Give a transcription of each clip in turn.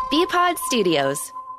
BPod Studios.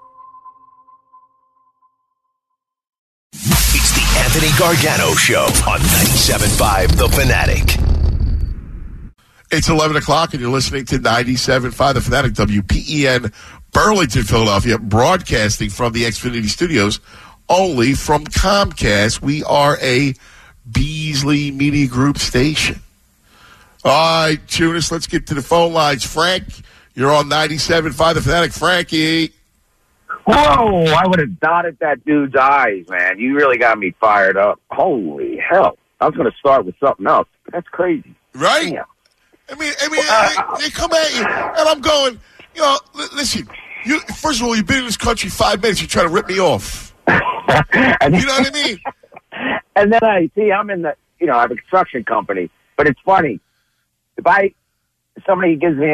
It's the Anthony Gargano Show on 97.5 The Fanatic. It's 11 o'clock, and you're listening to 97.5 The Fanatic, WPEN, Burlington, Philadelphia, broadcasting from the Xfinity Studios, only from Comcast. We are a Beasley Media Group station. All right, Tunis, let's get to the phone lines. Frank, you're on 97.5 The Fanatic. Frankie. Whoa, I would have dotted that dude's eyes, man. You really got me fired up. Holy hell. I was going to start with something else. That's crazy. Right? Damn. I mean, they come at you, and I'm going, listen, first of all, you've been in this country 5 minutes. You're trying to rip me off. You know what I mean? And then I'm in I have a construction company, but it's funny. If somebody gives me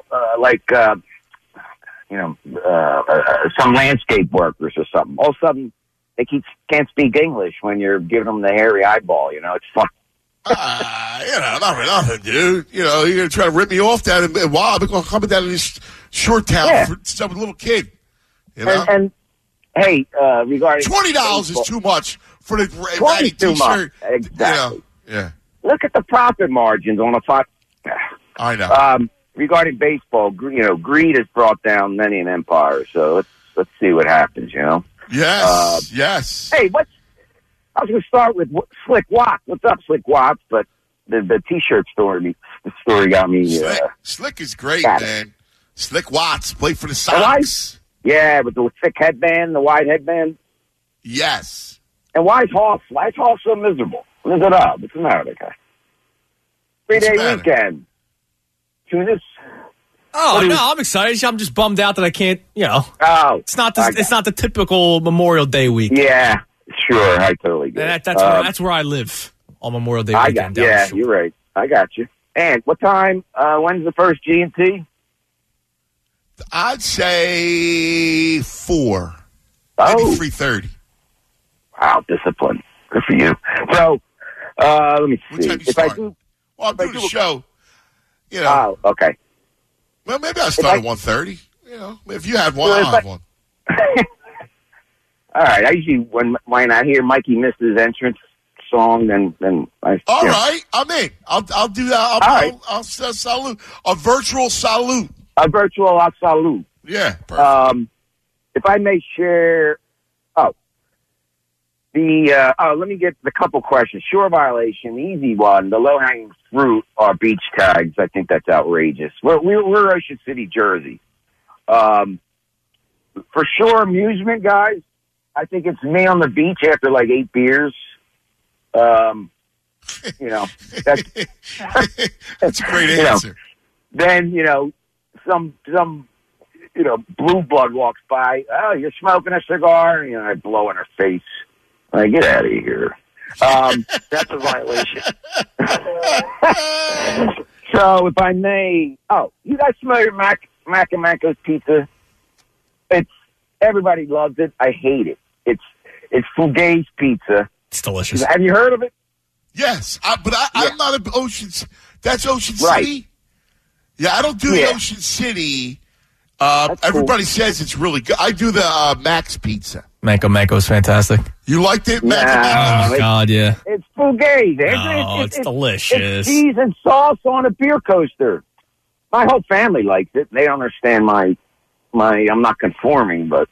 some landscape workers or something, all of a sudden they can't speak English when you're giving them the hairy eyeball. It's fun. Not for nothing, dude. You're going to try to rip me off down in Wow, I'm going to come down to this short town for some little kid. And hey, regarding $20 is too much for the ratty T-shirt. Exactly. Yeah. Look at the profit margins on a five. I know. Regarding baseball, greed has brought down many an empire. So let's see what happens. Yes. Yes. Hey, I was going to start with Slick Watts. What's up, Slick Watts? But the T-shirt story got me. Slick is great, man. Slick Watts played for the Sox. Yeah, with the thick headband, the wide headband. Yes. And why is Hawk so miserable? What is it up? What's the matter with that guy? 3-day weekend. Tunis. Oh, no, I'm excited. I'm just bummed out that I can't, it's not the typical Memorial Day weekend. Yeah. Sure, I totally get it. That's where I live on Memorial Day weekend. You're right. I got you. And what time? When's the first G&T? I'd say 4. Oh, maybe 3:30. Wow, discipline. Good for you. So, let me see. What time do you start? I'll do the show. Oh, okay. Well, maybe I'll start at 1:30. If you have one, I'll have one. All right. I usually when I hear Mikey miss his entrance song, then I. All right, I'm in. I'll do that. I'll salute a virtual salute. A virtual salute. Yeah. Perfect. If I may share. Let me get the couple questions. Shore violation, easy one. The low hanging fruit are beach tags. I think that's outrageous. We're Ocean City, Jersey. For sure, amusement, guys. I think it's me on the beach after like 8 beers. That's a great answer. Then some blue blood walks by. Oh, you're smoking a cigar. I blow in her face. Get out of here. That's a violation. So if I may, you guys smell your Mac and Manco's pizza? Everybody loves it. I hate it. It's Fugazi pizza. It's delicious. Have you heard of it? Yes, but I'm not an Ocean. That's Ocean right. City. Yeah, I don't do the Ocean City. Everybody says it's really good. I do the Max pizza. Manco is fantastic. You liked it? Oh, my God, yeah. It's Fugazi. It's delicious. It's cheese and sauce on a beer coaster. My whole family likes it. They don't understand my I'm not conforming, but,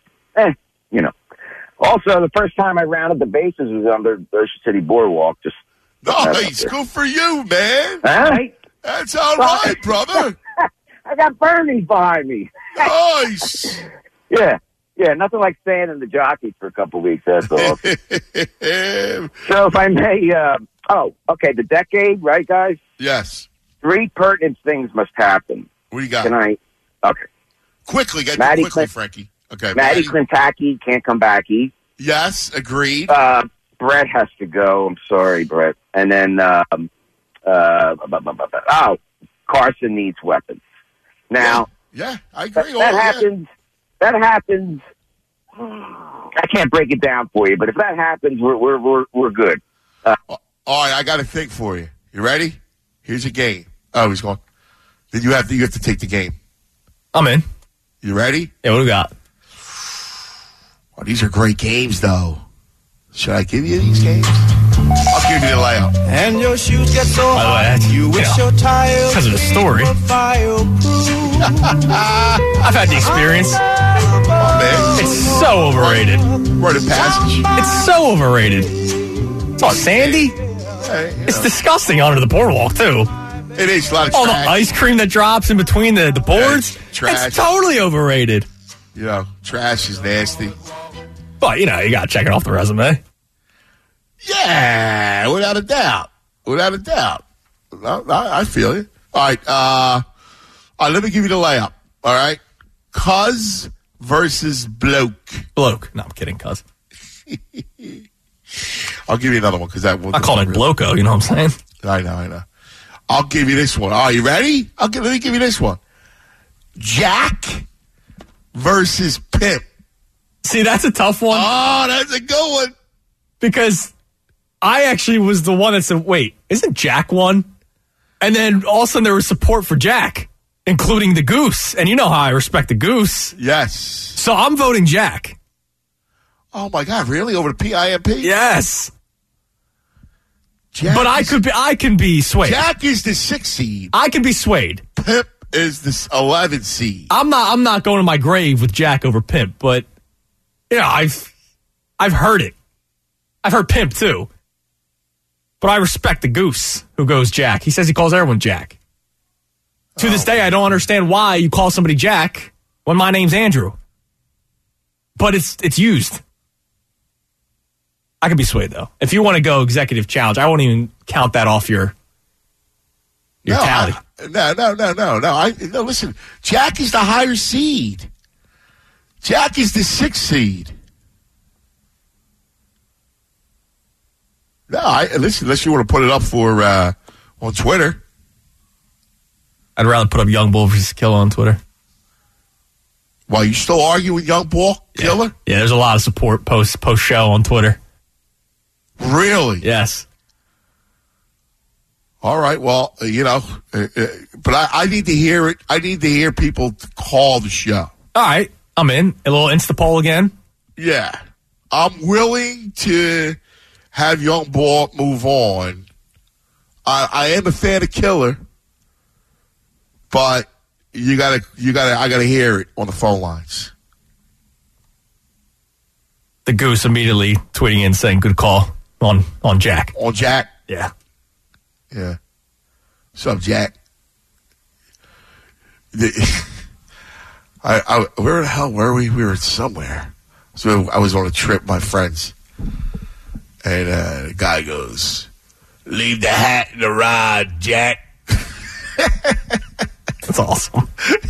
Also, the first time I rounded the bases was under Ocean City Boardwalk. Nice. Good for you, man. Huh? That's all right, brother. I got Bernie's behind me. Nice. Yeah, nothing like staying in the jockeys for a couple of weeks, that's all. So if I may, the decade, right, guys? Yes. 3 pertinent things must happen. What do you got? Tonight. Okay. Quickly, Frankie. Okay. Maddie Clintaki can't come back. Yes, agreed. Brett has to go. I'm sorry, Brett. And then, Carson needs weapons. Now, yeah, I agree. That happens. I can't break it down for you, but if that happens, we're good. All right, I got a thing for you. You ready? Here's a game. Oh, he's gone. Then you have to take the game. I'm in. You ready? Yeah, what do we got? Oh, these are great games, though. Should I give you these games? I'll give you the layout. And your shoes get so hot, you wish your tires because of the story. I've had the experience. Oh, man. It's so overrated. Write a passage. It's so overrated. It's all sandy. Hey, it's disgusting under the boardwalk, too. It is a lot of all trash. The ice cream that drops in between the boards. Trash. It's totally overrated. You know, trash is nasty. But, you got to check it off the resume. Yeah, without a doubt. Without a doubt. I feel you. All right, let me give you the layup. All right? Cuz versus bloke. Bloke. No, I'm kidding, cuz. I'll give you another one because that will. I call it Bloco, you know what I'm saying? I know. I'll give you this one. Are you ready? Let me give you this one. Jack versus Pimp. See, that's a tough one. Oh, that's a good one. Because I actually was the one that said, wait, isn't Jack one? And then all of a sudden there was support for Jack, including the Goose. And you know how I respect the Goose. Yes. So I'm voting Jack. Oh, my God. Really? Over the PIMP? Yes. Jack but I can be swayed. Jack is the 6th seed. I can be swayed. Pimp is the 11th seed. I'm not going to my grave with Jack over Pimp, but I've heard it. I've heard Pimp too. But I respect the Goose who goes Jack. He says he calls everyone Jack. To this day, I don't understand why you call somebody Jack when my name's Andrew. But it's used. I could be swayed, though. If you want to go executive challenge, I won't even count that off your tally. No, listen, Jack is the higher seed. Jack is the 6th seed. No, listen, unless you want to put it up for on Twitter. I'd rather put up Young Bull versus Killer on Twitter. Well, you still argue with Young Bull Killer? Yeah, there's a lot of support post-show on Twitter. Really? Yes. All right. Well, but I need to hear it. I need to hear people call the show. All right. I'm in. A little Insta poll again. Yeah. I'm willing to have Young Bull move on. I am a fan of Killer, but I gotta hear it on the phone lines. The Goose immediately tweeting in saying good call on Jack. On Jack? Yeah. Yeah. What's up, Jack? Where the hell were we? We were somewhere. So I was on a trip with my friends. And the guy goes, "Leave the hat in the rod, Jack." That's awesome.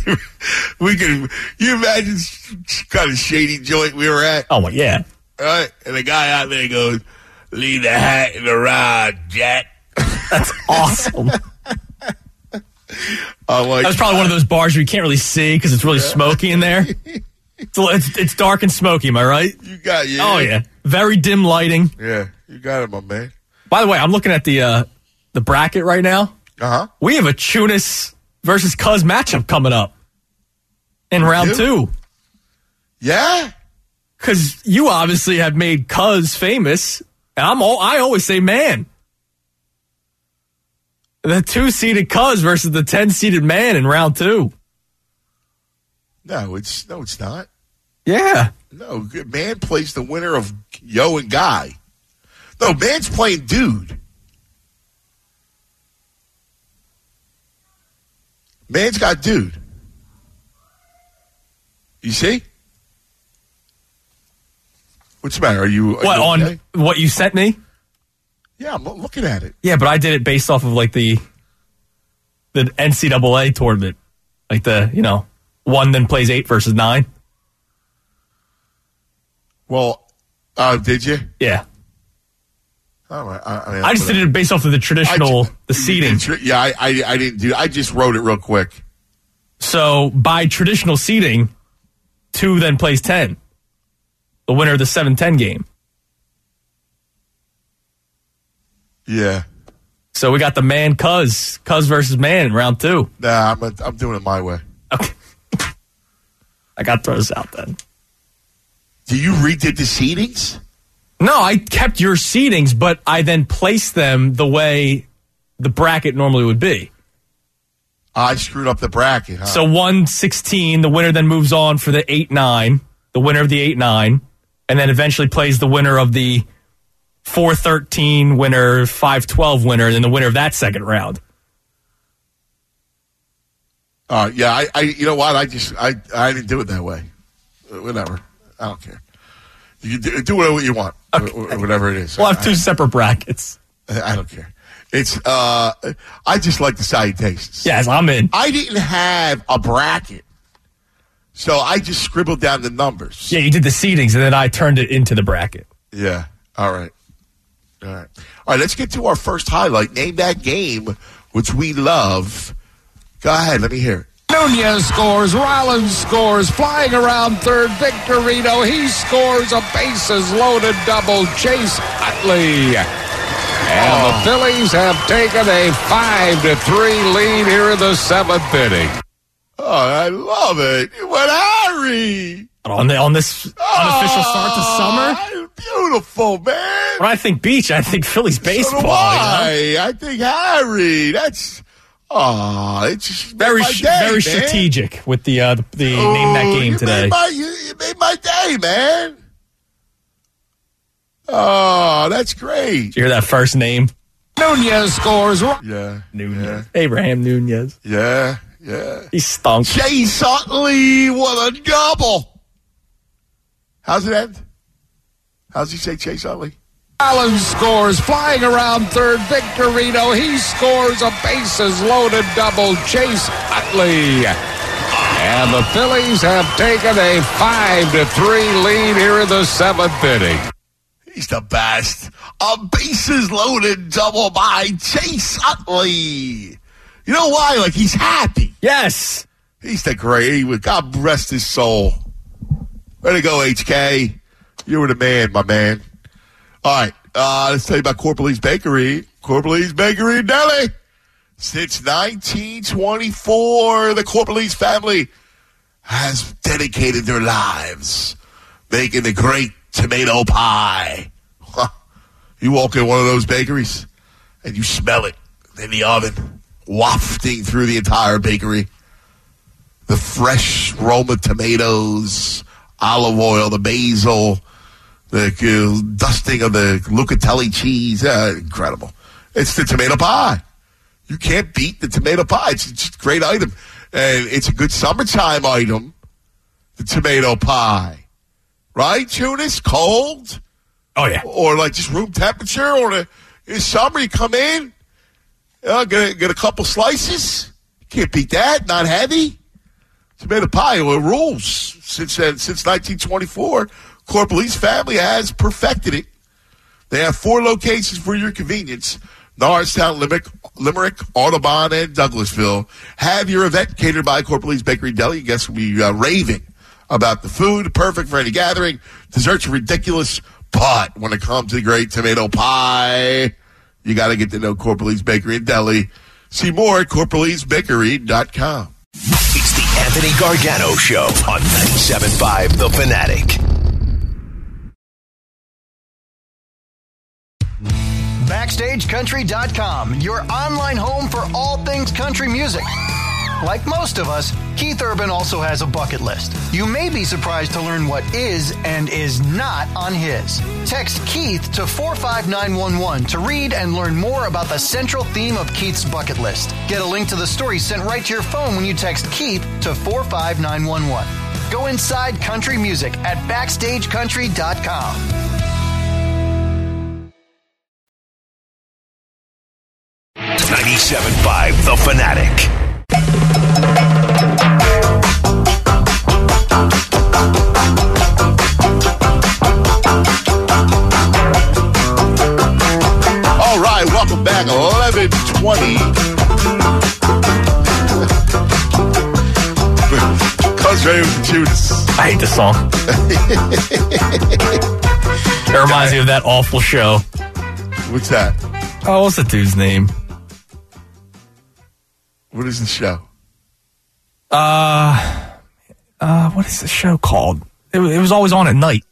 You imagine kind of shady joint we were at? Oh, yeah. All right. And the guy out there goes, "Leave the hat in the rod, Jack." That's awesome. That's probably one of those bars where you can't really see because it's really smoky in there. It's dark and smoky, am I right? You got it. Oh, yeah. Very dim lighting. Yeah, you got it, my man. By the way, I'm looking at the bracket right now. Uh-huh. We have a Chunas versus Cuz matchup coming up in round 2. Yeah? Because you obviously have made Cuz famous, and I always say man. The 2-seeded Cuz versus the 10-seeded man in round 2. No, it's not. Yeah. No, man plays the winner of Yo and Guy. No, man's playing Dude. Man's got Dude. You see? What's the matter? Are you okay? What you sent me? Yeah, I'm looking at it. Yeah, but I did it based off of like the NCAA tournament. Like the, 1 then plays 8 versus 9. Well, did you? Yeah. All right. I just did it based off of the traditional, the seeding. I didn't do. I just wrote it real quick. So by traditional seeding, 2 then plays 10. The winner of the 7-10 game. Yeah. So we got the man Cuz versus man in round 2. Nah, I'm doing it my way. Okay. I got throws out then. Do you redid the seedings? No, I kept your seedings, but I then placed them the way the bracket normally would be. I screwed up the bracket, huh? So 1-16, the winner then moves on for the 8-9, the winner of the 8-9, and then eventually plays the winner of the 4-13 winner, 5-12 winner, and then the winner of that second round. Yeah, I you know what? I didn't do it that way. Whatever. I don't care. You can do whatever you want. Okay. Whatever it is. We'll have two separate brackets. I don't care. It's I just like the salutations. Yes, I'm in. I didn't have a bracket, so I just scribbled down the numbers. Yeah, you did the seedings, and then I turned it into the bracket. Yeah. All right. Let's get to our first highlight. Name that game, which we love. Go ahead. Let me hear it. Nunez scores. Rollins scores. Flying around third. Victorino. He scores a bases-loaded double. Chase Utley. And the Phillies have taken a 5-3 lead here in the seventh inning. Oh, I love it. It went Harry. On this unofficial start to summer? Beautiful, man. When I think beach, I think Phillies baseball. So do I think Harry. That's... it's just very day, strategic with the name that game today. You made my day, man. Oh, that's great. Did you hear that first name? Nunez scores. Yeah. Nunez. Yeah. Abraham Nunez. Yeah. He stunk. Chase Utley, what a double. How's it end? How's he say Chase Utley? Rollins scores. Flying around third. Victorino. He scores a bases-loaded double. Chase Utley. And the Phillies have taken a 5-3 lead here in the seventh inning. He's the best. A bases-loaded double by Chase Utley. You know why? Like, he's happy. Yes. He's the great. God rest his soul. Way to go, HK. You were the man, my man. All right, let's tell you about Corporalese Bakery. Corporalese Bakery in Delhi. Since 1924, the Corporalese family has dedicated their lives making the great tomato pie. You walk in one of those bakeries, and you smell it in the oven, wafting through the entire bakery. The fresh aroma tomatoes, olive oil, the basil, the dusting of the Lucatelli cheese. Incredible. It's the tomato pie. You can't beat the tomato pie. It's just a great item. And it's a good summertime item, the tomato pie. Right, Tunis? Cold? Oh, yeah. Or like just room temperature. Or in summer, you come in, get a couple slices. Can't beat that. Not heavy. Tomato pie rules. Since 1924, Corporalese family has perfected it. They have 4 locations for your convenience. Norristown, Limerick, Audubon, and Douglasville. Have your event catered by Corporalese Bakery Deli. Guests will be raving about the food. Perfect for any gathering. Desserts are ridiculous, but when it comes to the great tomato pie, you got to get to know Corporalese Bakery and Deli. See more at corporalesebakery.com. It's the Anthony Gargano Show on 97.5 The Fanatic. BackstageCountry.com, your online home for all things country music. Like most of us, Keith Urban also has a bucket list. You may be surprised to learn what is and is not on his. Text Keith to 45911 to read and learn more about the central theme of Keith's bucket list. Get a link to the story sent right to your phone when you text Keith to 45911. Go inside country music at BackstageCountry.com. 97.5 The Fanatic. All right, welcome back. 11:20. Comes ready with Judas. I hate this song. It reminds me of that awful show. What's that? Oh, what's the dude's name? What is the show? What what is the show called? It was always on at night.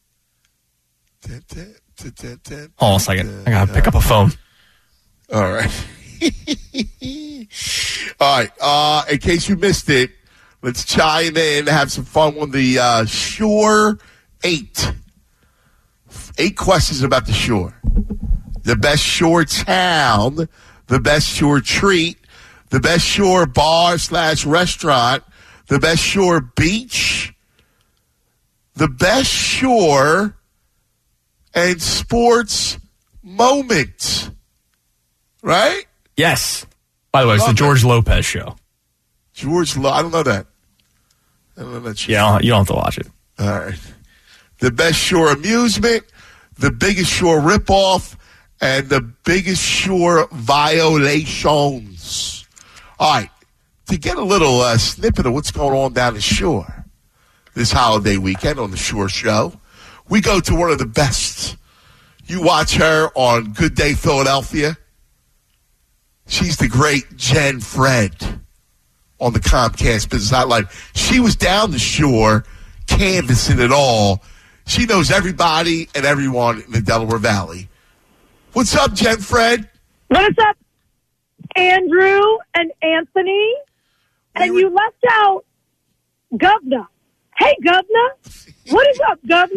Hold on a second. I gotta pick up a phone. All right. All right. In case you missed it, let's chime in, have some fun with the Shore 8. 8 questions about the Shore. The best Shore town, the best Shore treat, the best Shore bar/restaurant, the best Shore beach, the best Shore and sports moment. Right? Yes. By the way, it's the George Lopez show. I don't know that. I don't know that show. Yeah, you don't have to watch it. All right. The best Shore amusement, the biggest Shore ripoff, and the biggest Shore violations. All right. To get a little snippet of what's going on down the Shore this holiday weekend on the Shore Show, we go to one of the best. You watch her on Good Day Philadelphia. She's the great Jen Fred on the Comcast Business Hotline. She was down the Shore canvassing it all. She knows everybody and everyone in the Delaware Valley. What's up, Jen Fred? What is up, Andrew and Anthony? And you left out Governor. Hey, Governor. What is up, Governor?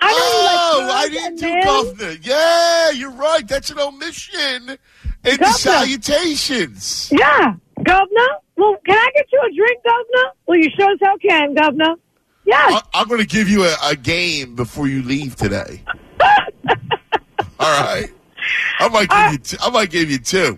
I didn't do Governor. Yeah, you're right. That's an omission in the salutations. Yeah, Governor. Well, can I get you a drink, Governor? Well, you sure as hell can, Governor. Yes. I'm going to give you a game before you leave today. All right. I might give you 2.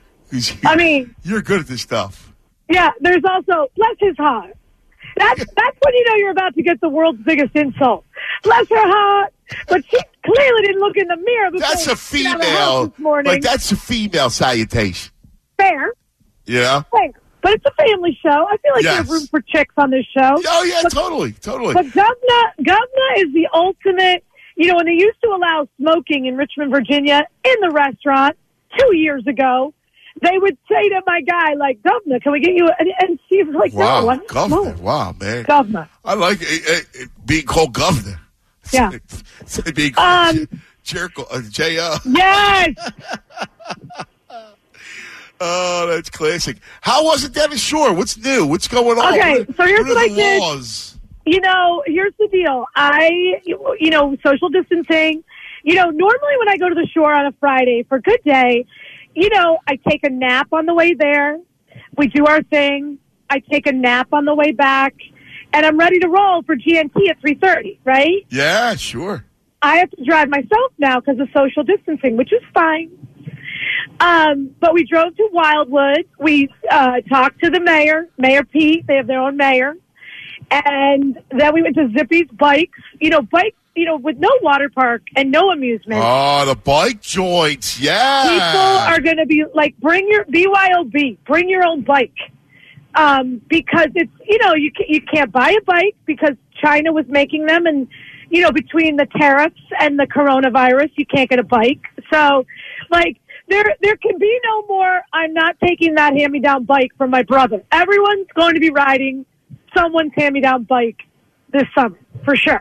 You're good at this stuff. Yeah, there's also, bless his heart. That's when you know you're about to get the world's biggest insult. Bless her heart. But she clearly didn't look in the mirror before. That's a female. This morning. Like, that's a female salutation. Fair. Yeah. Fair. But it's a family show. I feel like there's room for chicks on this show. Oh, yeah, totally. But Governor is the ultimate. You know, when they used to allow smoking in Richmond, Virginia, in the restaurant 2 years ago, they would say to my guy, like, Governor, can we get you? And she was like, wow, no, Governor. Wow, man. Governor. I like it being called Governor. Yeah. Being called J.O. Yes. Oh, that's classic. How was it down the Shore? What's new? What's going on? Okay, so here's what I did. Laws? You know, here's the deal. Social distancing. You know, normally when I go to the Shore on a Friday for Good Day, you know, I take a nap on the way there. We do our thing. I take a nap on the way back. And I'm ready to roll for GNT at 3:30, right? Yeah, sure. I have to drive myself now because of social distancing, which is fine. But we drove to Wildwood. We talked to the mayor, Mayor Pete. They have their own mayor. And then we went to Zippy's Bikes. Bikes, with no water park and no amusement. Oh, the bike joints, yeah. People are going to be like, bring your BYOB, bring your own bike. Because it's, you can't buy a bike because China was making them. And, between the tariffs and the coronavirus, you can't get a bike. So, like, there can be no more, I'm not taking that hand-me-down bike from my brother. Everyone's going to be riding someone's hand-me-down bike this summer, for sure.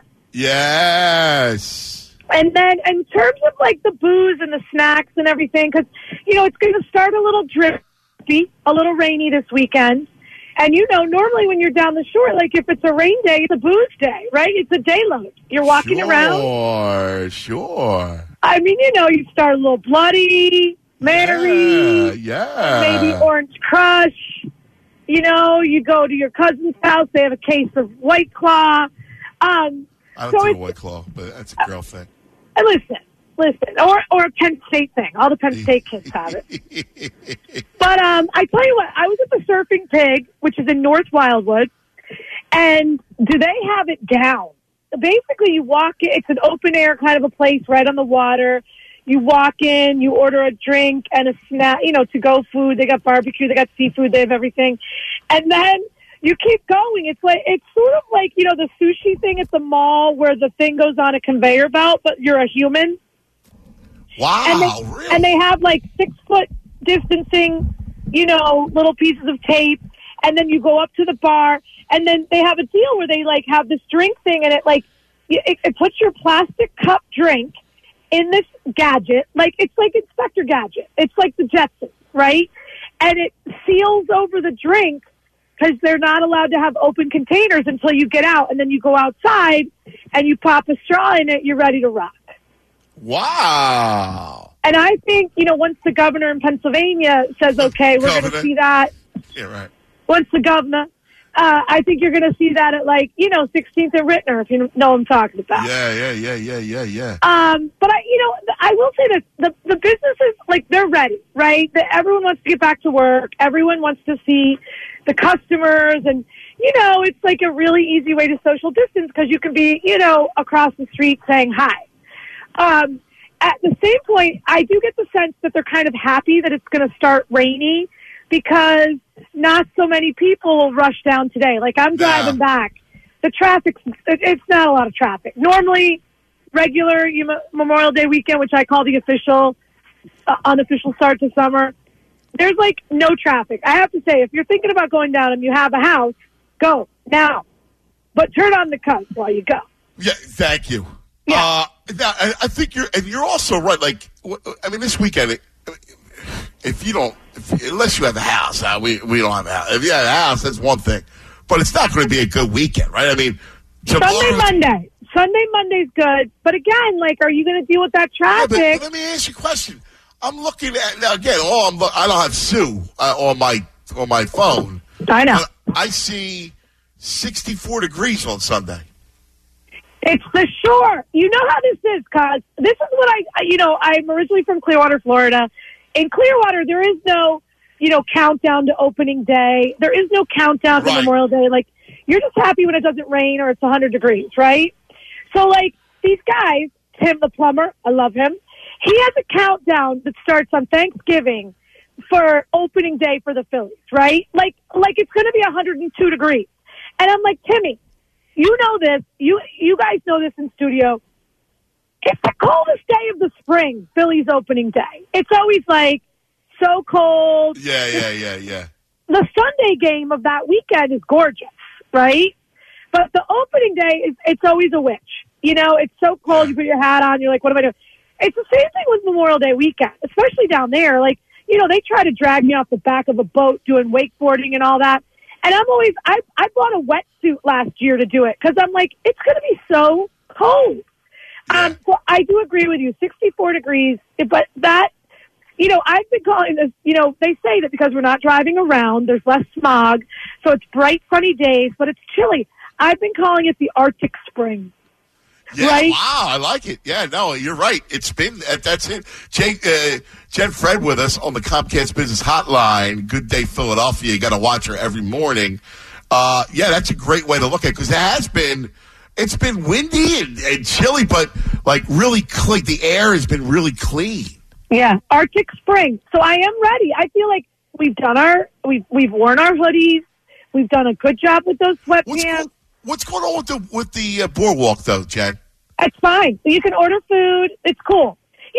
Yes. And then in terms of, like, the booze and the snacks and everything, because, it's going to start a little drippy, a little rainy this weekend. And, normally when you're down the Shore, like, if it's a rain day, it's a booze day, right? It's a day load. You're walking around. Sure. I mean, you start a little Bloody Mary. Yeah. Maybe Orange Crush. You go to your cousin's house. They have a case of White Claw. I don't do White Claw, but that's a girl thing. Listen. Or a Penn State thing. All the Penn State kids have it. But I tell you what, I was at the Surfing Pig, which is in North Wildwood, and do they have it down? Basically, you walk in, it's an open air kind of a place right on the water. You walk in, you order a drink and a snack, to-go food. They got barbecue, they got seafood, they have everything. And then you keep going. It's sort of like, the sushi thing at the mall where the thing goes on a conveyor belt, but you're a human. Wow, really? And they have like 6-foot distancing, little pieces of tape. And then you go up to the bar And then they have a deal where they like have this drink thing, and it puts your plastic cup drink in this gadget, like it's like Inspector Gadget. It's like the Jetsons, right? And it seals over the drink because they're not allowed to have open containers until you get out, and then you go outside and you pop a straw in it. You're ready to rock. Wow. And I think, once the governor in Pennsylvania says, okay, we're going to see that. Yeah, right. Once the governor, I think you're going to see that at 16th and Rittner, if you know what I'm talking about. Yeah. But I will say this, the businesses, they're ready, right? Everyone wants to get back to work. Everyone wants to see the customers. And, it's like a really easy way to social distance because you can be, across the street saying hi. At the same point, I do get the sense that they're kind of happy that it's going to start rainy because not so many people will rush down today. Like, I'm driving back. The traffic, it's not a lot of traffic. Normally, regular Memorial Day weekend, which I call the unofficial start to summer, there's, no traffic. I have to say, if you're thinking about going down and you have a house, go now. But turn on the coast while you go. Yeah, thank you. Yeah. Now, I think you're also right. This weekend, unless you have a house, we don't have a house. If you have a house, that's one thing, but it's not going to be a good weekend, right? I mean, Sunday, Monday's good, but again, are you going to deal with that traffic? Yeah, but let me ask you a question. I'm looking at now again. I don't have Sue on my phone. I know. I see 64 degrees on Sunday. It's the shore. You know how this is, cause this is what I'm originally from Clearwater, Florida. In Clearwater, there is no, countdown to opening day. There is no countdown to Memorial Day. You're just happy when it doesn't rain or it's 100 degrees, right? So, these guys, Tim the plumber, I love him. He has a countdown that starts on Thanksgiving for opening day for the Phillies, right? Like it's going to be 102 degrees. And I'm like, Timmy, you know this. You guys know this in studio. It's the coldest day of the spring, Phillies opening day. It's always so cold. Yeah. The Sunday game of that weekend is gorgeous, right? But the opening day it's always a witch. It's so cold. You put your hat on. You're like, what am I doing? It's the same thing with Memorial Day weekend, especially down there. They try to drag me off the back of a boat doing wakeboarding and all that. And I'm always, I bought a wetsuit last year to do it because I'm like, it's going to be so cold. Yeah. So I do agree with you, 64 degrees, but that, I've been calling this, they say that because we're not driving around, there's less smog, so it's bright, sunny days, but it's chilly. I've been calling it the Arctic Spring. Yeah, right? Wow, I like it. Yeah, no, you're right. It's been, that's it. Jen Fred with us on the Comcast Business Hotline. Good Day Philadelphia. You got to watch her every morning. Yeah, that's a great way to look at it because it's been windy and chilly, but really clean. The air has been really clean. Yeah, Arctic Spring. So I am ready. I feel like we've we've worn our hoodies. We've done a good job with those sweatpants. What's going on with the boardwalk though, Jen? It's fine. You can order food. It's cool.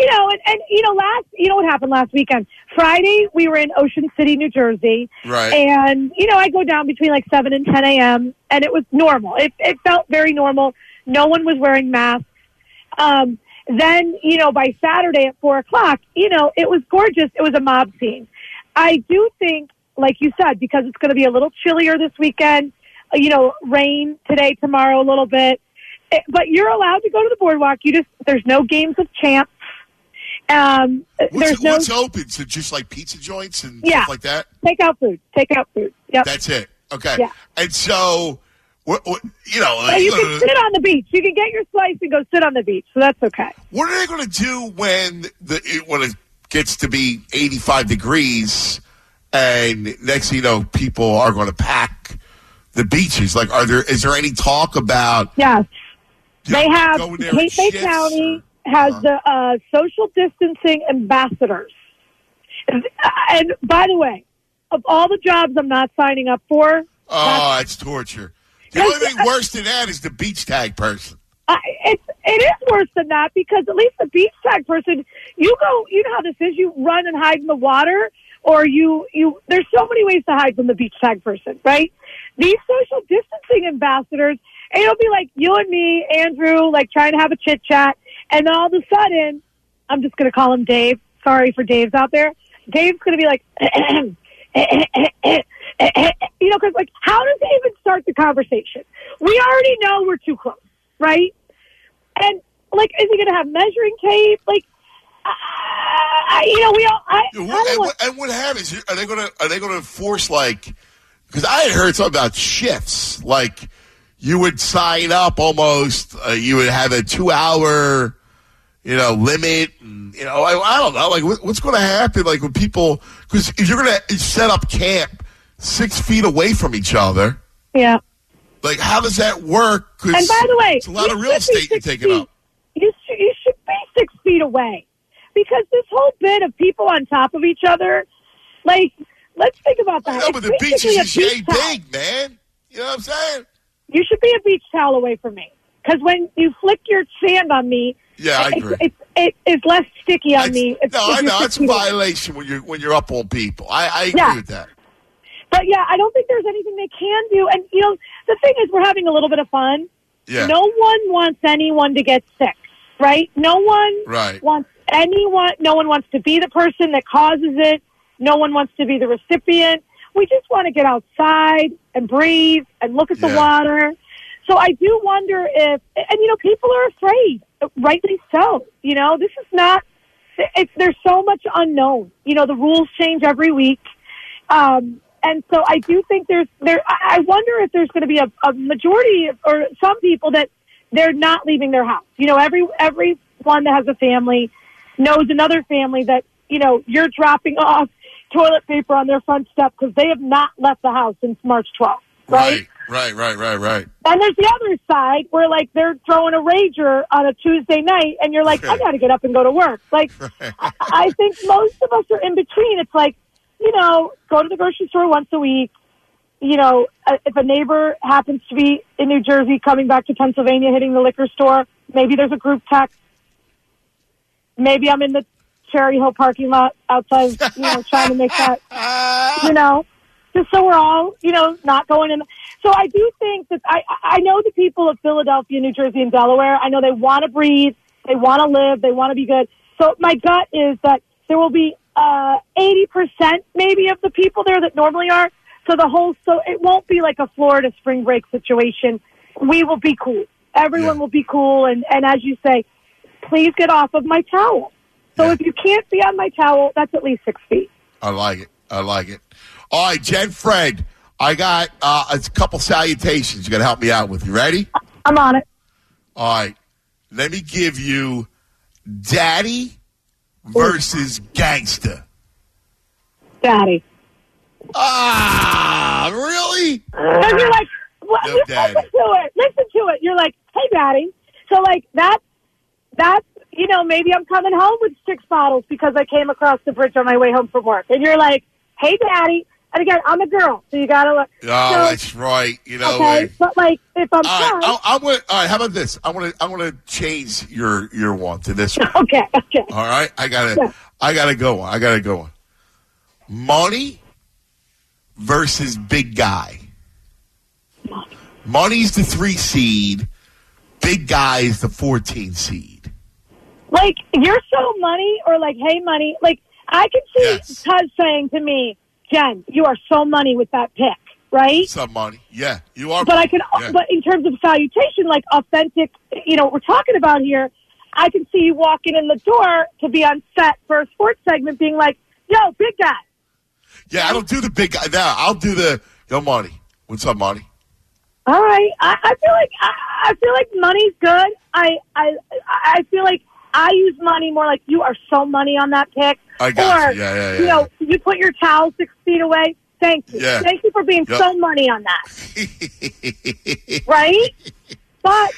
What happened last weekend? Friday, we were in Ocean City, New Jersey. Right. And, I go down between 7 and 10 a.m., and it was normal. It felt very normal. No one was wearing masks. Then, by Saturday at 4 o'clock, it was gorgeous. It was a mob scene. I do think, like you said, because it's going to be a little chillier this weekend, rain today, tomorrow, a little bit. But you're allowed to go to the boardwalk. There's no games of chance. What's open? So just pizza joints and stuff like that? Take out food. Yep. That's it. Okay. Yeah. And so, you can sit on the beach. You can get your slice and go sit on the beach. So that's okay. What are they going to do when it gets to be 85 degrees and next thing you know, people are going to pack the beaches? Is there any talk about... Yes. They have, Cape Bay County has the social distancing ambassadors. And by the way, of all the jobs I'm not signing up for... Oh, it's torture. The only thing worse than that is the beach tag person. It is worse than that because at least the beach tag person, you know how this is, you run and hide in the water or there's so many ways to hide from the beach tag person, right? these social distancing ambassadors, and it'll be like you and me, Andrew, like trying to have a chit chat, and then all of a sudden, I'm just going to call him Dave. Sorry for Dave's out there. Dave's going to be like, because like, how does he even start the conversation? We already know we're too close, right? And like, is he going to have measuring tape? Like, and what happens? Are they going to enforce like? Because I had heard something about shifts. Like you would sign up almost. You would have a 2-hour, limit. And, I don't know. Like what's going to happen? Like when people, because if you're going to set up camp 6 feet away from each other, yeah. Like how does that work? And by the way, it's a lot of real estate you're taking up. You should be 6 feet away. Because this whole bit of people on top of each other, like, let's think about that. No, but the beach is just yay big, man. You know what I'm saying? You should be a beach towel away from me. Because when you flick your sand on me, I agree. It is less sticky on me. I know. It's a violation when you're up on people. I agree with that. But, yeah, I don't think there's anything they can do. And, the thing is, we're having a little bit of fun. Yeah. No one wants anyone to get sick, right? No one wants no one wants to be the person that causes it. No one wants to be the recipient. We just want to get outside and breathe and look at the water. So I do wonder if, and people are afraid, rightly so. This is not, there's so much unknown. The rules change every week. And so I do think I wonder if there's going to be a majority or some people that they're not leaving their house. Everyone that has a family knows another family that, you're dropping off toilet paper on their front step because they have not left the house since March 12th, right? Right. And there's the other side where, like, they're throwing a rager on a Tuesday night, and you're like, I got to get up and go to work. Like, I think most of us are in between. It's like, go to the grocery store once a week. If a neighbor happens to be in New Jersey coming back to Pennsylvania, hitting the liquor store, maybe there's a group text. Maybe I'm in the Cherry Hill parking lot outside, trying to make that, just so we're all, not going in. So I do think that I know the people of Philadelphia, New Jersey, and Delaware. I know they want to breathe, they want to live, they want to be good. So my gut is that there will be 80% maybe of the people there that normally are. So it won't be like a Florida spring break situation. We will be cool. Everyone will be cool. And as you say, please get off of my towel. So if you can't be on my towel, that's at least 6 feet. I like it. All right, Jen Fred, I got a couple salutations you got to help me out with. You ready? I'm on it. All right. Let me give you Daddy versus Gangsta. Daddy. Ah, really? And you're like, listen to it. You're like, hey, Daddy. So, like, that's maybe I'm coming home with 6 bottles because I came across the bridge on my way home from work. And you're like, hey, Daddy. And again, I'm a girl, so you got to look. Oh, that's right. Okay, but, like, if I'm all right, how about this? I want to change your one to this one. Okay. All right? I gotta go on. Money versus Big Guy. Money's the 3 seed. Big Guy is the 14 seed. Like, you're so money, or like, hey, money. Like, I can see Cuz saying to me, Jen, you are so money with that pick, right? Some money. Yeah, you are. But but in terms of salutation, like authentic, what we're talking about here, I can see you walking in the door to be on set for a sports segment being like, yo, Big Guy. Yeah, I don't do the Big Guy. No, I'll do the, yo, Money. What's up, Money? All right. I feel like money's good. I feel like I use money more like you are so money on that pick. I got you. Yeah. You put your towel 6 feet away. Thank you. Yeah. Thank you for being so money on that. Right? But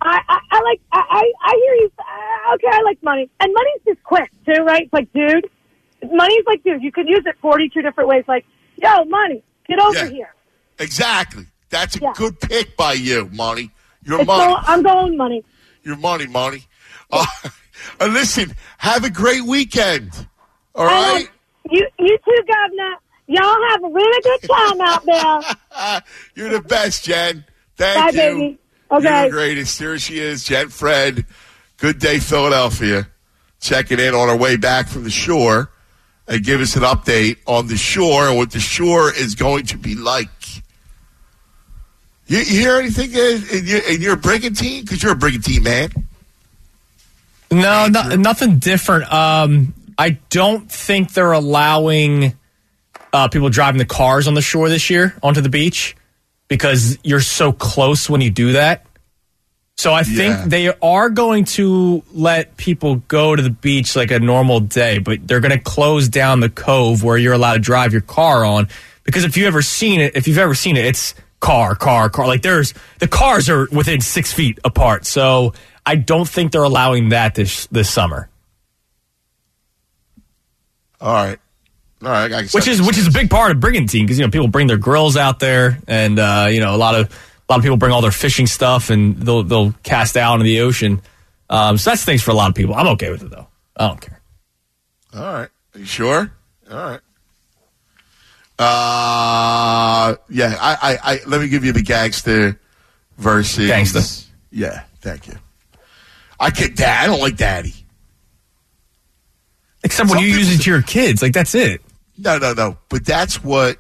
I hear you. Okay, I like money. And money's just quick, too, right? It's like, dude. Money's like, dude, you could use it 42 different ways. Like, yo, money, get over here. Exactly. That's a good pick by you, Money. You're money. I'm going money. You're money. Listen, have a great weekend. All right? You too, Governor. Y'all have a really good time out there. You're the best, Jen. Thank Bye, you. baby. Okay. You're the greatest. Here she is, Jen Fred. Good Day, Philadelphia. Checking in on our way back from the shore and give us an update on the shore and what the shore is going to be like. You hear anything in your brigantine? Because you're a brigantine man. No, nothing different. I don't think they're allowing people driving the cars on the shore this year onto the beach because you're so close when you do that. So I think they are going to let people go to the beach like a normal day, but they're going to close down the cove where you're allowed to drive your car on. Because if you've ever seen it, it's car. Like the cars are within 6 feet apart. So I don't think they're allowing that this summer. All right. Which is a big part of brigantine because people bring their grills out there, and a lot of people bring all their fishing stuff, and they'll cast out into the ocean. So that's things for a lot of people. I'm okay with it though. I don't care. All right. Are you sure? All right. I let me give you the gangster versus gangster. Yeah, thank you. I don't like daddy. Except when you use it to your kids, like that's it. No. But that's what.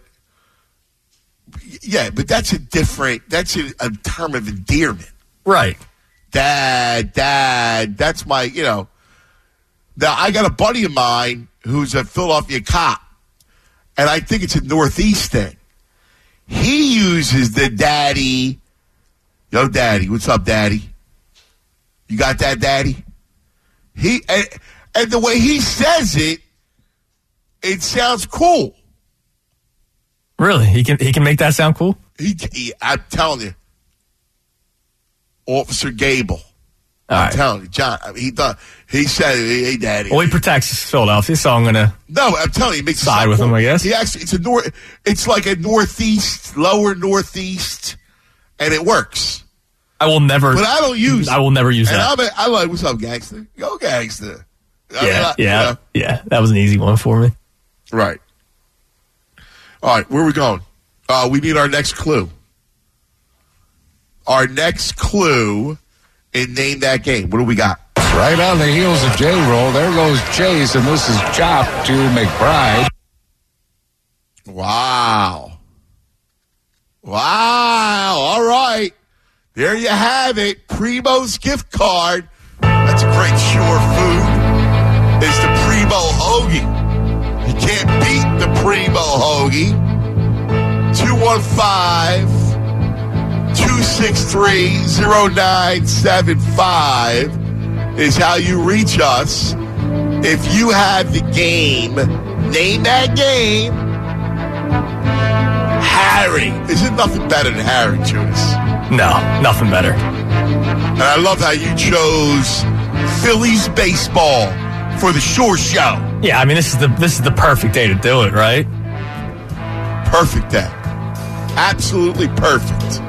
Yeah, but that's that's a term of endearment. Right. Dad. That's my, Now, I got a buddy of mine who's a Philadelphia cop, and I think it's a Northeast thing. He uses the daddy. Yo, daddy. What's up, daddy? You got that, daddy? And the way he says it sounds cool. Really? He can make that sound cool? I'm telling you. Officer Gable. I'm telling you, John. He said, "Hey, daddy." Well, he protects Philadelphia, so I'm gonna. No, I'm telling you, he makes side with him. I guess he actually it's like a northeast, lower northeast, and it works. I will never. But I don't use. I will never use that. I like, what's up, gangster? Go, gangster. Yeah. That was an easy one for me. Right. All right, where are we going? We need our next clue. Our next clue in Name That Game. What do we got? Right on the heels of J-Roll, there goes Chase, and this is Chop to McBride. Wow. All right. There you have it. Primo's gift card. That's a great shore food. It's the Primo Hoagie. You can't beat the Primo Hoagie. 215-263-0975 is how you reach us. If you have the game, Name That Game. Harry. Is it nothing better than Harry, Judas? No, nothing better. And I love how you chose Phillies baseball for the Shore Show. Yeah, I mean this is the perfect day to do it, right? Perfect day. Absolutely perfect.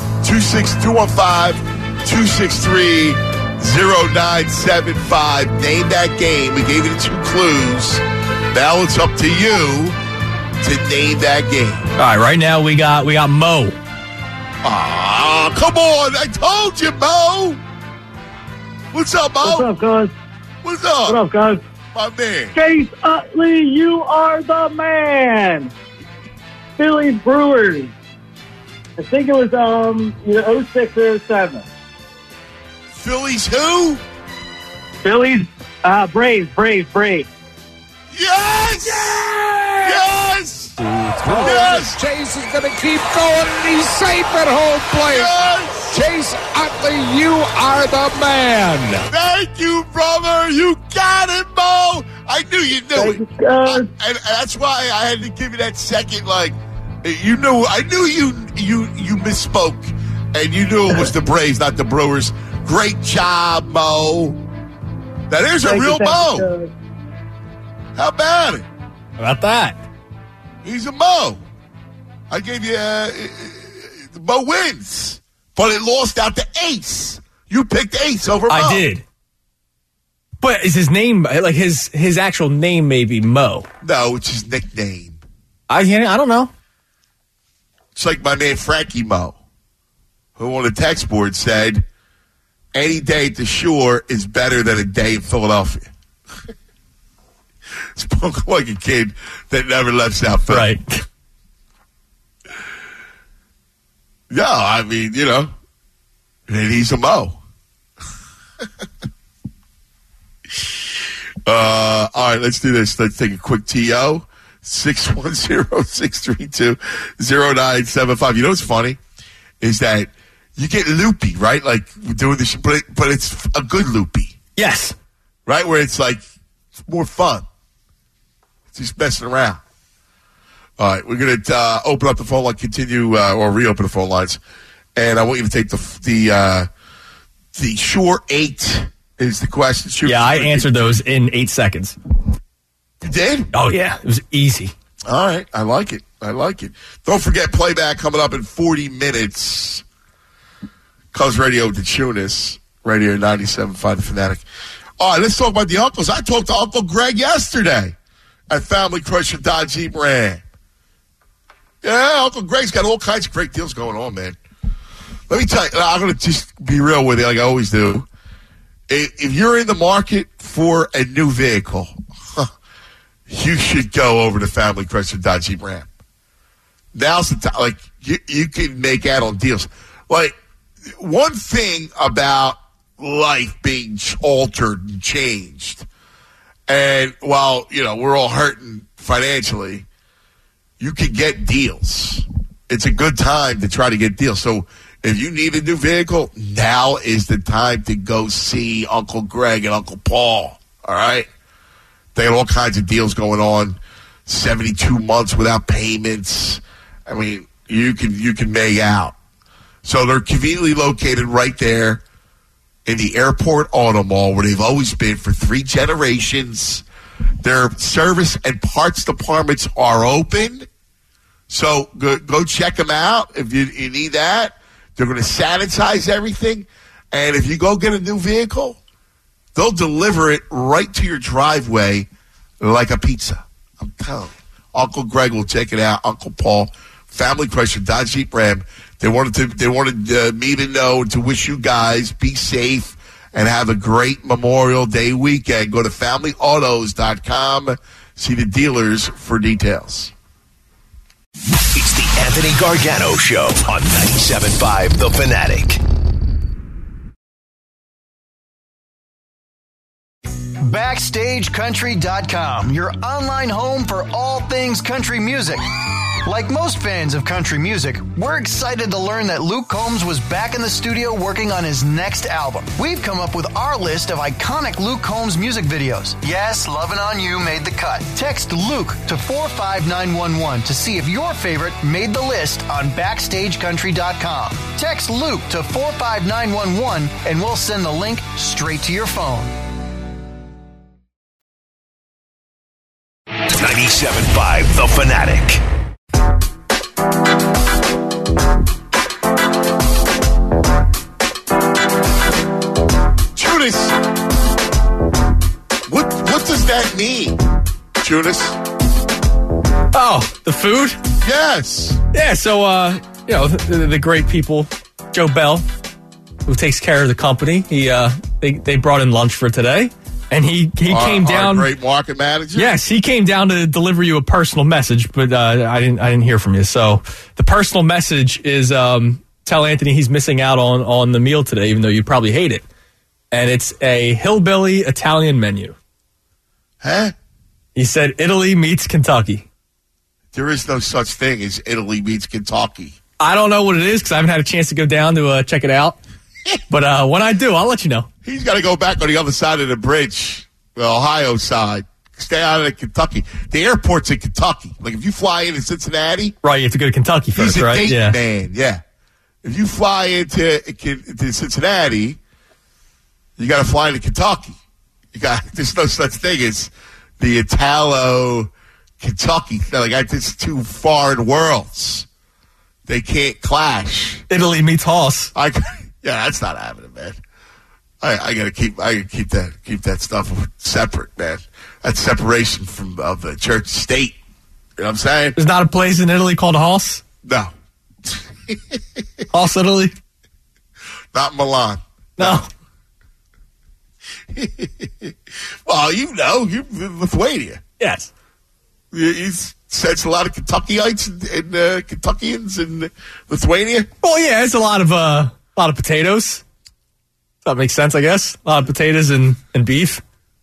26215-263-0975. Name that game. We gave you 2 clues. Now it's up to you to name that game. All right, right now we got Mo. Ah, come on. I told you, Mo. What's up, Mo? What's up, guys? What's up? What up, guys? My man. Chase Utley, you are the man. Phillies Brewers. I think it was 06 or 07. Phillies who? Phillies, Braves. Yes! Yes! Yes! Chase is going to keep going, and he's safe at home plate. Yes! Chase Utley, you are the man. Thank you, brother. You got it, Mo. I knew you knew it. And that's why I had to give you that second, like, you knew. I knew you misspoke, and you knew it was the Braves, not the Brewers. Great job, Mo. Now there's a real Mo. How about it? How about that? He's a Mo. I gave you Mo wins, but it lost out to Ace. You picked Ace over Mo. I did. But is his name, like his actual name may be Mo? No, it's his nickname. I don't know. It's like my man Frankie Mo, who on the text board said, any day at the shore is better than a day in Philadelphia. Spoke like a kid that never left South Philly. Right. Yeah, I mean, and he's a Mo. All right, let's do this. Let's take a quick TO. 610-632-0975. You know what's funny? Is that you get loopy, right? Like doing this, but it's a good loopy. Yes. Right? Where it's like it's more fun. It's just messing around. All right, we're going to open up the phone line, continue, or reopen the phone lines. And I want you to take the Shore 8 is the question. Sure, yeah, I answered those in 8 seconds. You did? Oh, yeah. It was easy. All right. I like it. Don't forget playback coming up in 40 minutes. Cuz Radio to Tunis. Radio 97.5 The Fanatic. All right, let's talk about the uncles. I talked to Uncle Greg yesterday at Family Crusher Dodge Jeep Ram. Yeah, Uncle Greg's got all kinds of great deals going on, man. Let me tell you, I'm going to just be real with you like I always do. If you're in the market for a new vehicle, you should go over to Family Crusher Dodge Jeep Ram. Now's the time. Like, you can make add-on deals. Like, one thing about life being altered and changed, and while, we're all hurting financially, you can get deals. It's a good time to try to get deals. So if you need a new vehicle, now is the time to go see Uncle Greg and Uncle Paul. All right? They got all kinds of deals going on. 72 months without payments. I mean, you can make out. So they're conveniently located right there in the Airport Auto Mall where they've always been for 3 generations. Their service and parts departments are open. So go check them out if you need that. They're going to sanitize everything. And if you go get a new vehicle, they'll deliver it right to your driveway like a pizza. I'm telling you. Uncle Greg will check it out. Uncle Paul, Family Crusher, Dodge Jeep Ram. They wanted me to know, to wish you guys be safe and have a great Memorial Day weekend. Go to FamilyAutos.com. See the dealers for details. It's the Anthony Gargano Show on 97.5 The Fanatic. BackstageCountry.com, your online home for all things country music. Like most fans of country music, we're excited to learn that Luke Combs was back in the studio working on his next album. We've come up with our list of iconic Luke Combs music videos. Yes, Lovin' On You made the cut. Text Luke to 45911 to see if your favorite made the list on BackstageCountry.com. Text Luke to 45911 and we'll send the link straight to your phone. 97.5 The Fanatic. Judas, what does that mean, Judas? Oh, the food? Yes. Yeah, so, the great people, Joe Bell, who takes care of the company, they brought in lunch for today. And he came down. Our great market manager. Yes, he came down to deliver you a personal message, but I didn't hear from you. So the personal message is tell Anthony he's missing out on the meal today, even though you probably hate it. And it's a hillbilly Italian menu. Huh? He said Italy meets Kentucky. There is no such thing as Italy meets Kentucky. I don't know what it is because I haven't had a chance to go down to check it out. But when I do, I'll let you know. He's got to go back on the other side of the bridge, the Ohio side. Stay out of Kentucky. The airport's in Kentucky. Like, if you fly into Cincinnati. Right, you have to go to Kentucky first, he's a right? Dayton Yeah. man, yeah. If you fly into Cincinnati, you got to fly into Kentucky. There's no such thing as the Italo-Kentucky thing. Like, it's two foreign worlds. They can't clash. Italy meets Hoss. Yeah, that's not happening, man. I gotta keep that stuff separate, man. That's separation of the church state. You know what I'm saying? There's not a place in Italy called Hoss? No. Hoss, Italy? Not Milan. No. Well, you know, you're in Lithuania. Yes. You sense a lot of Kentuckyites and Kentuckians in Lithuania. Well, yeah, it's a lot of potatoes. That makes sense, I guess. A lot of potatoes and beef.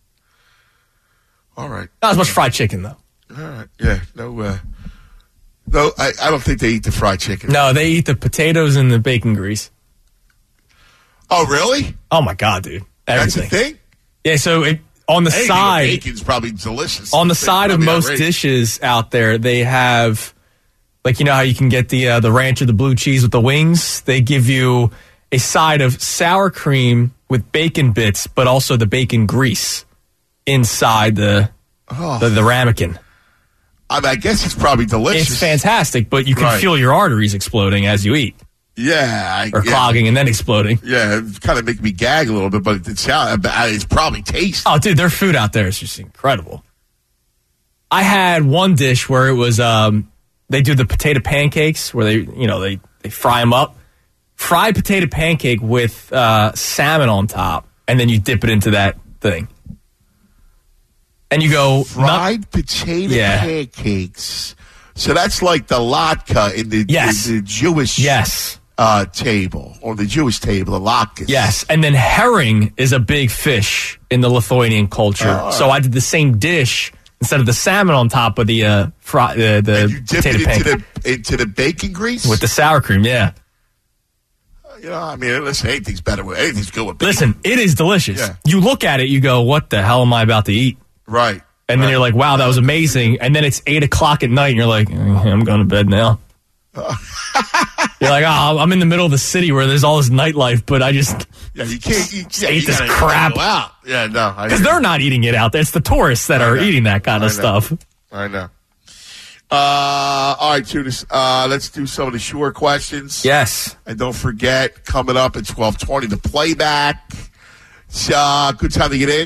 All right. Not as much fried chicken, though. All right. Yeah. No, I don't think they eat the fried chicken. No, they eat the potatoes and the bacon grease. Oh, really? Oh, my God, dude. Everything. That's a thing? Yeah, so on the side... Bacon's probably delicious. On the side of most dishes out there, they have... Like, you know how you can get the ranch or the blue cheese with the wings? They give you a side of sour cream with bacon bits, but also the bacon grease inside the ramekin. I mean, I guess it's probably delicious. It's fantastic, but you can feel your arteries exploding as you eat. Yeah. Clogging and then exploding. Yeah, it kind of make me gag a little bit, but it's probably tasty. Oh, dude, their food out there is just incredible. I had one dish where it was, they do the potato pancakes where they fry them up. Fried potato pancake with salmon on top, and then you dip it into that thing. And you go... Fried potato pancakes. So that's like the latke in the Jewish table, or the Jewish table, the latkes. Yes, and then herring is a big fish in the Lithuanian culture. So I did the same dish instead of the salmon on top of the and you dip potato it pancake. into the bacon grease? With the sour cream, yeah. You know, I mean, listen, anything's good with bacon. Listen, it is delicious. Yeah. You look at it, you go, what the hell am I about to eat? Right. And then you're like, wow, that was amazing. And then it's 8 o'clock at night, and you're like, I'm going to bed now. You're like, oh, I'm in the middle of the city where there's all this nightlife, but I just you can't eat this crap. Yeah, no. Because they're not eating it out there. It's the tourists that are eating that kind of stuff. I know. All right, Judas, let's do some of the sure questions. Yes. And don't forget, coming up at 12:20, the playback. Good time to get in,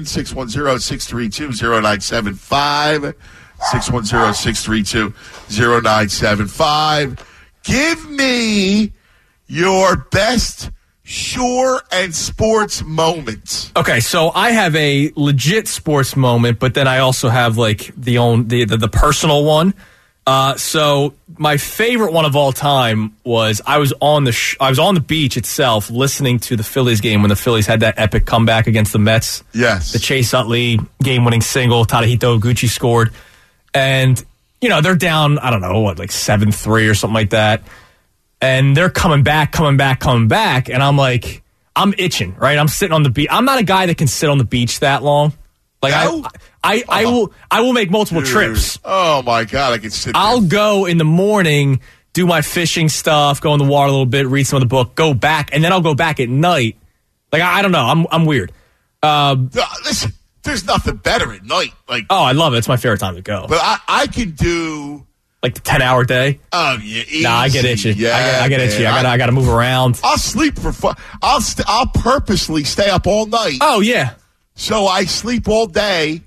610-632-0975. 610-632-0975. Give me your best sure and sports moments. Okay, so I have a legit sports moment, but then I also have like the personal one. So my favorite one of all time was I was on the beach itself listening to the Phillies game when the Phillies had that epic comeback against the Mets. Yes. The Chase Utley game-winning single, Tadahito Oguchi scored. And, you know, they're down, I don't know, like 7-3 or something like that. And they're coming back. And I'm like, I'm itching, right? I'm sitting on the beach. I'm not a guy that can sit on the beach that long. Like, no? I will make multiple trips. Oh my God, I can sit there. I'll go in the morning, do my fishing stuff, go in the water a little bit, read some of the book, go back, and then I'll go back at night. Like, I don't know. I'm weird. Listen, there's nothing better at night. Like, oh, I love it. It's my favorite time to go. But I can do like the 10-hour day. Oh yeah, easy. Nah, I get itchy. Yeah, I get itchy. I got to move around. I'll sleep for fun. I'll purposely stay up all night. Oh yeah. So I sleep all day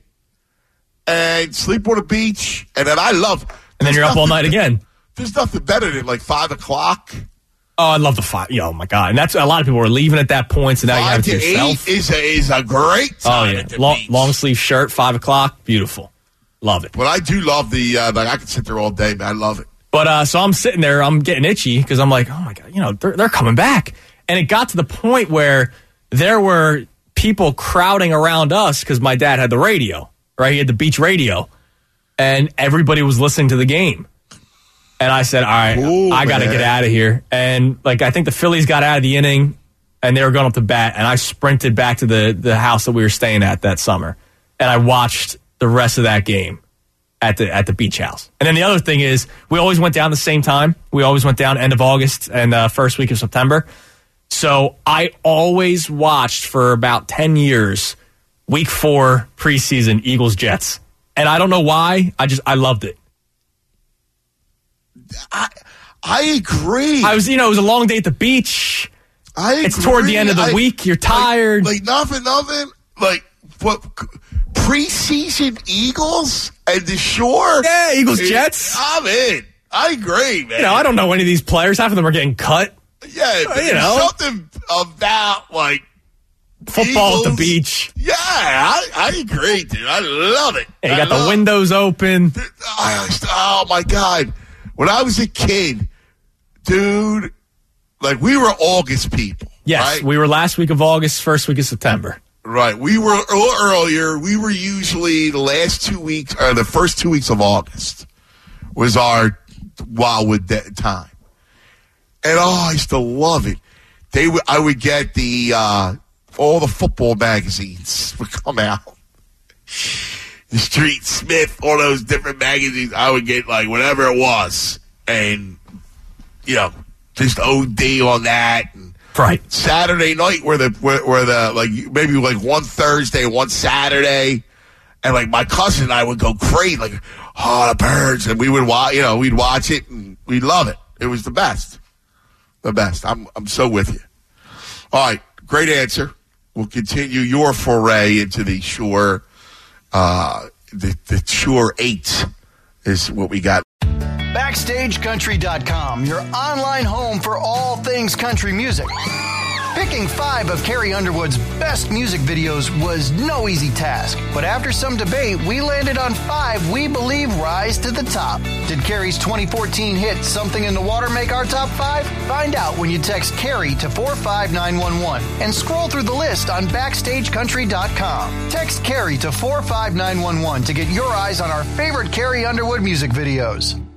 and sleep on the beach, and then I love. And then you're up all night again. There's nothing better than like 5 o'clock. Oh, I love the 5. Oh my God, and that's a lot of people are leaving at that point. So now you have it to yourself. 8 is a great time. Oh yeah, at the beach. Long sleeve shirt, 5 o'clock, beautiful. Love it. But I do love the like I can sit there all day, man. I love it. But so I'm sitting there, I'm getting itchy because I'm like, oh my God, you know, they're coming back, and it got to the point where there were people crowding around us because my dad had the radio, right? He had the beach radio, and everybody was listening to the game. And I said, all right, I got to get out of here. And like, I think the Phillies got out of the inning, and they were going up to bat, and I sprinted back to the house that we were staying at that summer, and I watched the rest of that game at the beach house. And then the other thing is, we always went down the same time. We always went down end of August and first week of September. So I always watched for about 10 years, week 4 preseason Eagles-Jets. And I don't know why. I loved it. I agree. It was a long day at the beach. I agree. It's toward the end of the week. You're tired. Like nothing. Like what preseason Eagles and the Shore. Yeah, Eagles Jets. I'm in. I agree, man. You know, I don't know any of these players. Half of them are getting cut. Yeah, there's something about like football Eagles. At the beach. Yeah, I agree, dude. I love it. Yeah, you got the windows open. Oh my God. When I was a kid, dude, like we were August people. Yes, right? we were last week of August, first week of September. Right. We were a little earlier. We were usually the last 2 weeks, or the first 2 weeks of August was our Wildwood time. And I used to love it. I would get all the football magazines would come out. The Street Smith, all those different magazines. I would get like whatever it was, and just OD on that. And right. Saturday night, where the like maybe like one Thursday, one Saturday, and like my cousin and I would go crazy, like the Birds, and we would we'd watch it and we'd love it. It was the best. The best. I'm so with you. All right, great answer. We'll continue your foray into the Shore. The Shore 8 is what we got. BackstageCountry.com, your online home for all things country music. Picking 5 of Carrie Underwood's best music videos was no easy task, but after some debate, we landed on 5 we believe rise to the top. Did Carrie's 2014 hit Something in the Water make our top 5? Find out when you text Carrie to 45911 and scroll through the list on BackstageCountry.com. Text Carrie to 45911 to get your eyes on our favorite Carrie Underwood music videos.